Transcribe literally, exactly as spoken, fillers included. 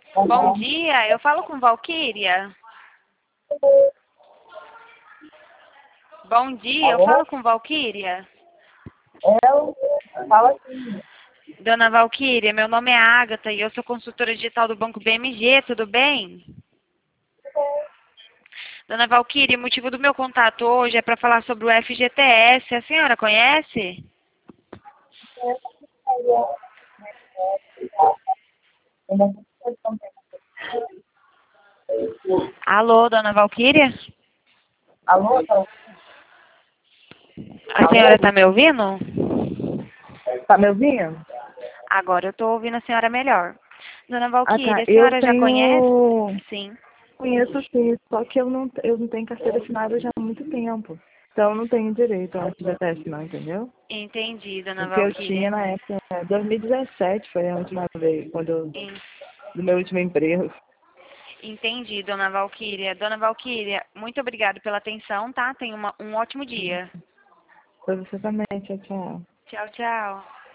Bom dia, eu falo com Valquíria. Bom dia, eu Alô? falo com Valquíria. Eu? Fala assim. Dona Valquíria, meu nome é Ágata e eu sou consultora digital do Banco B M G, tudo bem? Dona Valquíria, o motivo do meu contato hoje é para falar sobre o F G T S. A senhora conhece? Alô, Dona Valquíria? Alô? A senhora está me ouvindo? Tá me ouvindo? Agora eu estou ouvindo a senhora melhor. Dona Ah, tá. Valquíria, a Eu senhora já conhece? tenho... Sim. Conheço sim, só que eu não, eu não tenho carteira assinada já há muito tempo. Então eu não tenho direito ao F G T S não, entendeu? Entendi, Dona O que eu Valquíria. tinha na época, é, dois mil e dezessete foi a última vez, quando eu, En- do meu último emprego. Entendi, Dona Valquíria. Dona Valquíria, muito obrigada pela atenção, tá? Tenha uma, um ótimo dia. Pra você também, tchau, tchau. Tchau, tchau.